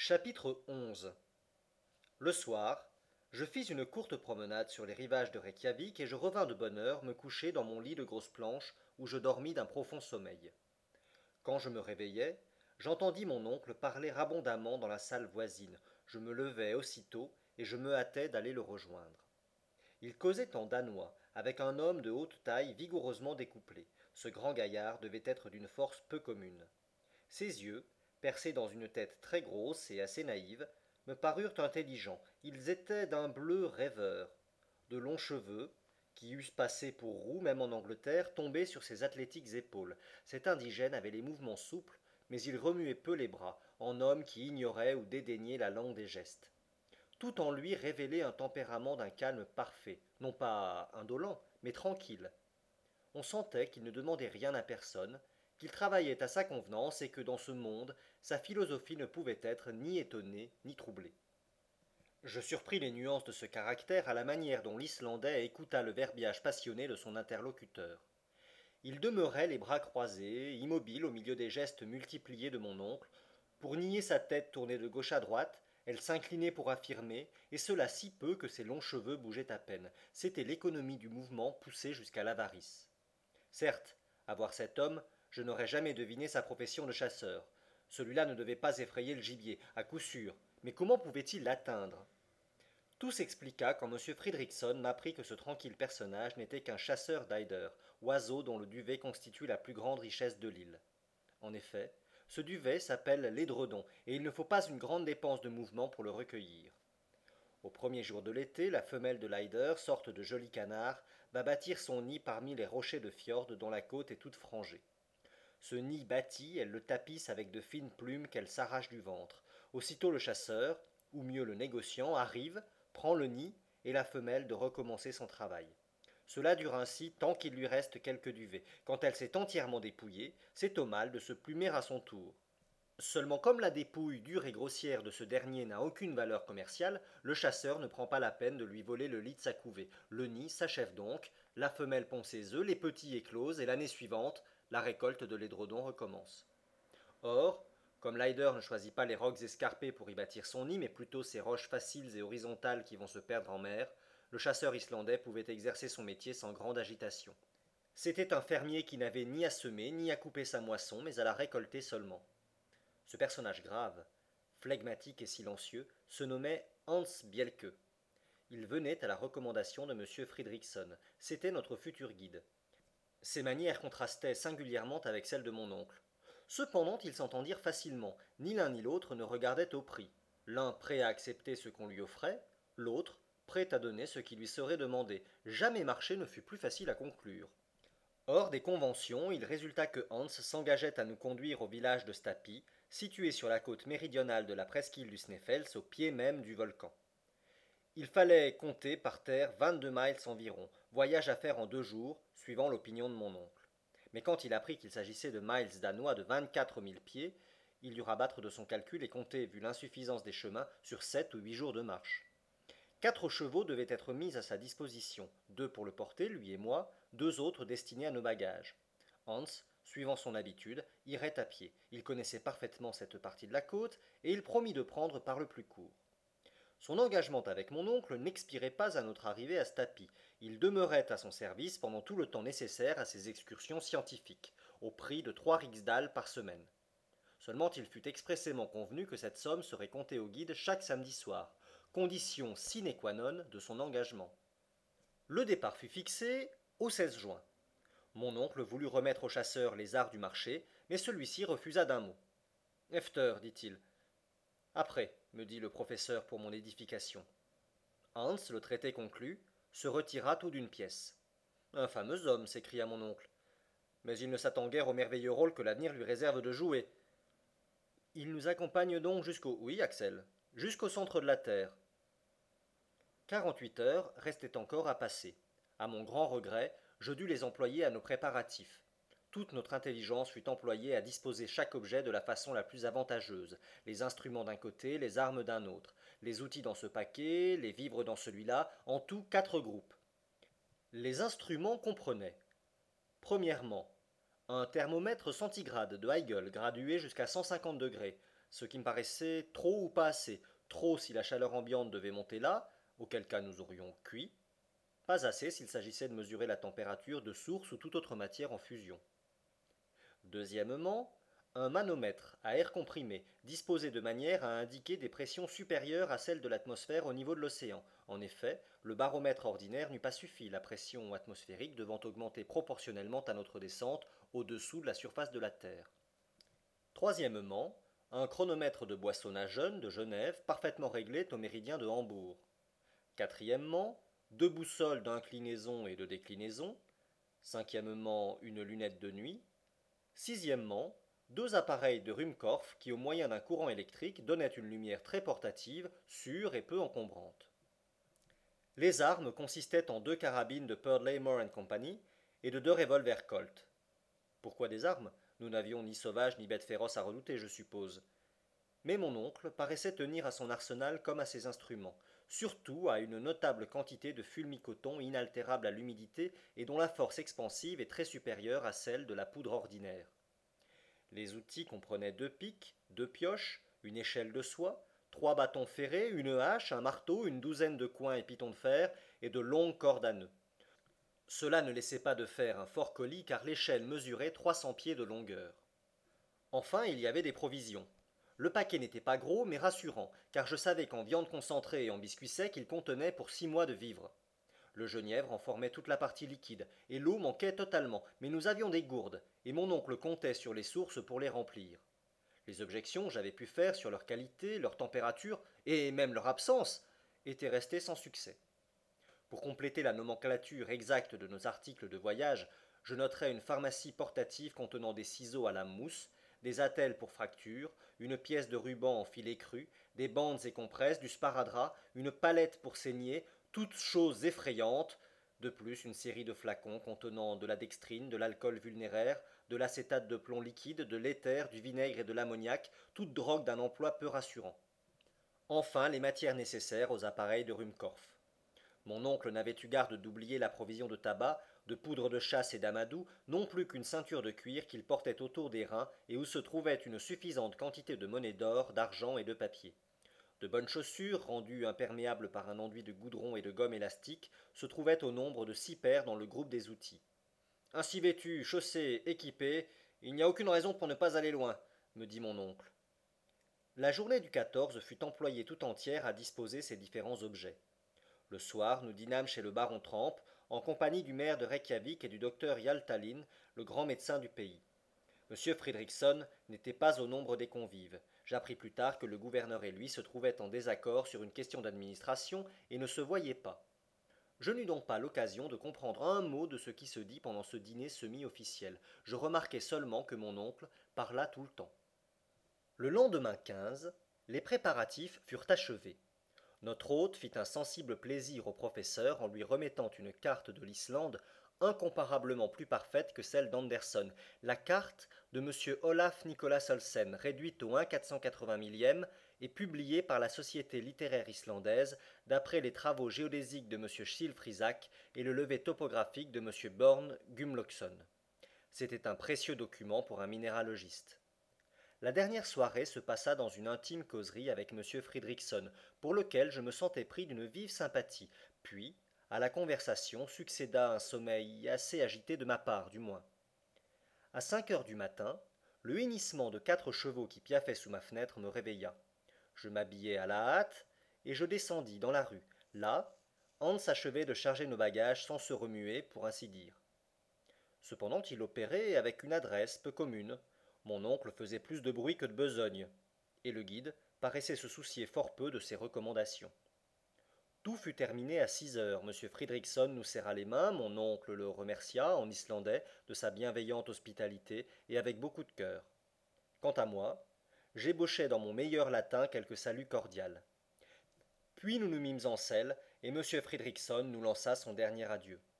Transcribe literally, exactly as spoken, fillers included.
Chapitre onze. Le soir, je fis une courte promenade sur les rivages de Reykjavik et je revins de bonne heure me coucher dans mon lit de grosse planche où je dormis d'un profond sommeil. Quand je me réveillai, j'entendis mon oncle parler abondamment dans la salle voisine. Je me levai aussitôt et je me hâtai d'aller le rejoindre. Il causait en danois, avec un homme de haute taille vigoureusement découplé. Ce grand gaillard devait être d'une force peu commune. Ses yeux, percés dans une tête très grosse et assez naïve, me parurent intelligents. Ils étaient d'un bleu rêveur. De longs cheveux, qui eussent passé pour roux même en Angleterre, tombaient sur ses athlétiques épaules. Cet indigène avait les mouvements souples, mais il remuait peu les bras, en homme qui ignorait ou dédaignait la langue des gestes. Tout en lui révélait un tempérament d'un calme parfait, non pas indolent, mais tranquille. On sentait qu'il ne demandait rien à personne, qu'il travaillait à sa convenance et que dans ce monde, sa philosophie ne pouvait être ni étonnée ni troublée. Je surpris les nuances de ce caractère à la manière dont l'Islandais écouta le verbiage passionné de son interlocuteur. Il demeurait les bras croisés, immobile au milieu des gestes multipliés de mon oncle. Pour nier sa tête tournée de gauche à droite, elle s'inclinait pour affirmer, et cela si peu que ses longs cheveux bougeaient à peine. C'était l'économie du mouvement poussée jusqu'à l'avarice. Certes, à voir cet homme, je n'aurais jamais deviné sa profession de chasseur. Celui-là ne devait pas effrayer le gibier, à coup sûr. Mais comment pouvait-il l'atteindre? Tout s'expliqua quand M. Fridriksson m'apprit que ce tranquille personnage n'était qu'un chasseur d'eider, oiseau dont le duvet constitue la plus grande richesse de l'île. En effet, ce duvet s'appelle l'édredon, et il ne faut pas une grande dépense de mouvement pour le recueillir. Au premier jour de l'été, la femelle de l'eider, sorte de joli canard, va bâtir son nid parmi les rochers de fjord dont la côte est toute frangée. Ce nid bâti, elle le tapisse avec de fines plumes qu'elle s'arrache du ventre. Aussitôt le chasseur, ou mieux le négociant, arrive, prend le nid, et la femelle de recommencer son travail. Cela dure ainsi tant qu'il lui reste quelque duvet. Quand elle s'est entièrement dépouillée, c'est au mâle de se plumer à son tour. Seulement comme la dépouille dure et grossière de ce dernier n'a aucune valeur commerciale, le chasseur ne prend pas la peine de lui voler le lit de sa couvée. Le nid s'achève donc, la femelle pond ses œufs, les petits éclosent, et l'année suivante, la récolte de l'édredon recommence. Or, comme l'eider ne choisit pas les rocs escarpés pour y bâtir son nid, mais plutôt ces roches faciles et horizontales qui vont se perdre en mer, le chasseur islandais pouvait exercer son métier sans grande agitation. C'était un fermier qui n'avait ni à semer, ni à couper sa moisson, mais à la récolter seulement. Ce personnage grave, flegmatique et silencieux, se nommait Hans Bielke. Il venait à la recommandation de M. Fridriksson. C'était notre futur guide. Ses manières contrastaient singulièrement avec celles de mon oncle. Cependant, ils s'entendirent facilement. Ni l'un ni l'autre ne regardait au prix. L'un prêt à accepter ce qu'on lui offrait, l'autre prêt à donner ce qui lui serait demandé. Jamais marché ne fut plus facile à conclure. Hors des conventions, il résulta que Hans s'engageait à nous conduire au village de Stapi, situé sur la côte méridionale de la presqu'île du Sneffels, au pied même du volcan. Il fallait compter par terre vingt-deux miles environ, voyage à faire en deux jours, suivant l'opinion de mon oncle. Mais quand il apprit qu'il s'agissait de miles danois de vingt-quatre mille pieds, il dut rabattre de son calcul et compter, vu l'insuffisance des chemins, sur sept ou huit jours de marche. Quatre chevaux devaient être mis à sa disposition, deux pour le porter, lui et moi, deux autres destinés à nos bagages. Hans, suivant son habitude, irait à pied. Il connaissait parfaitement cette partie de la côte, et il promit de prendre par le plus court. Son engagement avec mon oncle n'expirait pas à notre arrivée à Stapi. Il demeurait à son service pendant tout le temps nécessaire à ses excursions scientifiques, au prix de trois riksdals par semaine. Seulement il fut expressément convenu que cette somme serait comptée au guide chaque samedi soir, condition sine qua non de son engagement. Le départ fut fixé au seize juin. Mon oncle voulut remettre au chasseur les arts du marché, mais celui-ci refusa d'un mot. Efter, dit-il. Après, me dit le professeur pour mon édification. Hans, le traité conclu, se retira tout d'une pièce. Un fameux homme, s'écria mon oncle. Mais il ne s'attend guère au merveilleux rôle que l'avenir lui réserve de jouer. Il nous accompagne donc jusqu'au oui, Axel, jusqu'au centre de la Terre. Quarante-huit heures restaient encore à passer. À mon grand regret, je dus les employer à nos préparatifs. Toute notre intelligence fut employée à disposer chaque objet de la façon la plus avantageuse, les instruments d'un côté, les armes d'un autre, les outils dans ce paquet, les vivres dans celui-là, en tout quatre groupes. Les instruments comprenaient, premièrement, un thermomètre centigrade de Heigl gradué jusqu'à cent cinquante degrés, ce qui me paraissait trop ou pas assez. Trop si la chaleur ambiante devait monter là, auquel cas nous aurions cuit, pas assez s'il s'agissait de mesurer la température de source ou toute autre matière en fusion. Deuxièmement, un manomètre à air comprimé, disposé de manière à indiquer des pressions supérieures à celles de l'atmosphère au niveau de l'océan. En effet, le baromètre ordinaire n'eût pas suffi, la pression atmosphérique devant augmenter proportionnellement à notre descente au-dessous de la surface de la Terre. Troisièmement, un chronomètre de Boissonnat-Jeune de Genève, parfaitement réglé au méridien de Hambourg. Quatrièmement, deux boussoles d'inclinaison et de déclinaison. Cinquièmement, une lunette de nuit. Sixièmement, deux appareils de Ruhmkorff qui, au moyen d'un courant électrique, donnaient une lumière très portative, sûre et peu encombrante. Les armes consistaient en deux carabines de Purdley More Company et de deux revolvers Colt. Pourquoi des armes? Nous n'avions ni sauvages ni bêtes féroces à redouter, je suppose. Mais mon oncle paraissait tenir à son arsenal comme à ses instruments, surtout à une notable quantité de fulmi-coton inaltérable à l'humidité et dont la force expansive est très supérieure à celle de la poudre ordinaire. Les outils comprenaient deux pics, deux pioches, une échelle de soie, trois bâtons ferrés, une hache, un marteau, une douzaine de coins et pitons de fer et de longues cordes à nœuds. Cela ne laissait pas de faire un fort colis car l'échelle mesurait trois cents pieds de longueur. Enfin, il y avait des provisions. Le paquet n'était pas gros, mais rassurant, car je savais qu'en viande concentrée et en biscuits secs, il contenait pour six mois de vivres. Le genièvre en formait toute la partie liquide, et l'eau manquait totalement, mais nous avions des gourdes, et mon oncle comptait sur les sources pour les remplir. Les objections que j'avais pu faire sur leur qualité, leur température, et même leur absence, étaient restées sans succès. Pour compléter la nomenclature exacte de nos articles de voyage, je noterai une pharmacie portative contenant des ciseaux à lame mousse, des attelles pour fractures, une pièce de ruban en filet cru, des bandes et compresses, du sparadrap, une palette pour saigner, toutes choses effrayantes, de plus une série de flacons contenant de la dextrine, de l'alcool vulnéraire, de l'acétate de plomb liquide, de l'éther, du vinaigre et de l'ammoniac, toute drogue d'un emploi peu rassurant. Enfin, les matières nécessaires aux appareils de Ruhmkorff. Mon oncle n'avait eu garde d'oublier la provision de tabac, de poudre de chasse et d'amadou, non plus qu'une ceinture de cuir qu'il portait autour des reins et où se trouvait une suffisante quantité de monnaie d'or, d'argent et de papier. De bonnes chaussures, rendues imperméables par un enduit de goudron et de gomme élastique, se trouvaient au nombre de six paires dans le groupe des outils. Ainsi vêtu, chaussé, équipé, il n'y a aucune raison pour ne pas aller loin, me dit mon oncle. La journée du quatorze fut employée tout entière à disposer ces différents objets. Le soir, nous dînâmes chez le baron Tramp, en compagnie du maire de Reykjavik et du docteur Hjaltalin, le grand médecin du pays. Monsieur Fridriksson n'était pas au nombre des convives. J'appris plus tard que le gouverneur et lui se trouvaient en désaccord sur une question d'administration et ne se voyaient pas. Je n'eus donc pas l'occasion de comprendre un mot de ce qui se dit pendant ce dîner semi-officiel. Je remarquai seulement que mon oncle parla tout le temps. Le lendemain quinze, les préparatifs furent achevés. Notre hôte fit un sensible plaisir au professeur en lui remettant une carte de l'Islande incomparablement plus parfaite que celle d'Anderson, la carte de M. Olaf Nicolas Olsen, réduite au un quatre cent quatre-vingts millième et publiée par la Société littéraire islandaise d'après les travaux géodésiques de M. Schilfrisak et le levé topographique de M. Born Gumlaugsson. C'était un précieux document pour un minéralogiste. La dernière soirée se passa dans une intime causerie avec M. Fridriksson, pour lequel je me sentais pris d'une vive sympathie, puis, à la conversation, succéda un sommeil assez agité de ma part, du moins. À cinq heures du matin, le hennissement de quatre chevaux qui piaffaient sous ma fenêtre me réveilla. Je m'habillai à la hâte, et je descendis dans la rue. Là, Hans achevait de charger nos bagages sans se remuer, pour ainsi dire. Cependant, il opérait avec une adresse peu commune. Mon oncle faisait plus de bruit que de besogne, et le guide paraissait se soucier fort peu de ses recommandations. Tout fut terminé à six heures. M. Fridriksson nous serra les mains, mon oncle le remercia, en islandais, de sa bienveillante hospitalité, et avec beaucoup de cœur. Quant à moi, j'ébauchai dans mon meilleur latin quelques saluts cordial. Puis nous nous mîmes en selle, et M. Fridriksson nous lança son dernier adieu.